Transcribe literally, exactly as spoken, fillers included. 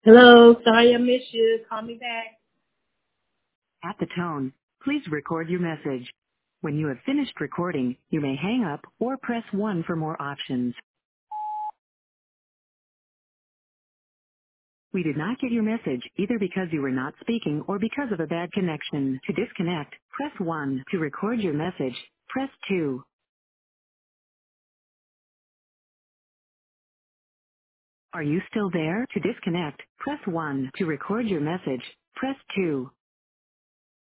Hello, sorry I missed you. Call me back. At the tone, please record your message. When you have finished recording, you may hang up or press one for more options. We did not get your message either because you were not speaking or because of a bad connection. To disconnect, press one. To record your message, press two. Are you still there? To disconnect, press one. To record your message, press two.